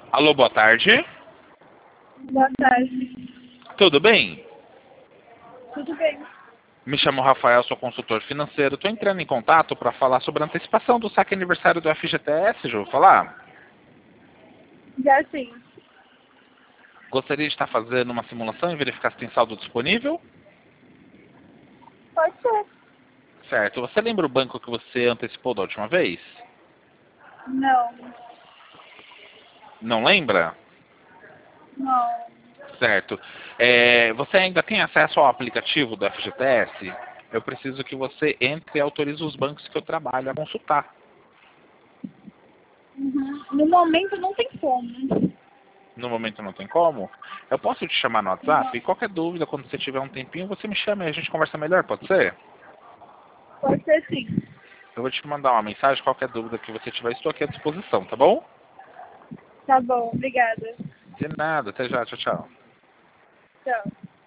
Alô, boa tarde. Boa tarde. Tudo bem? Tudo bem? Me chamo Rafael, sou consultor financeiro. Estou entrando em contato para falar sobre a antecipação do saque aniversário do FGTS, já vou falar. Já sim. Gostaria de estar fazendo uma simulação e verificar se tem saldo disponível? Pode ser. Certo. Você lembra o banco que você antecipou da última vez? Não. Não lembra? Não. Certo. Você ainda tem acesso ao aplicativo do FGTS? Eu preciso que você entre e autorize os bancos que eu trabalho a consultar. Uhum. No momento não tem como. No momento não tem como. Eu posso te chamar no WhatsApp? E qualquer dúvida, quando você tiver um tempinho, você me chama e a gente conversa melhor, pode ser? Pode ser sim. Eu vou te mandar uma mensagem, qualquer dúvida que você tiver, estou aqui à disposição, tá bom? Tá bom, obrigada. De nada, até já, tchau, tchau. Tchau.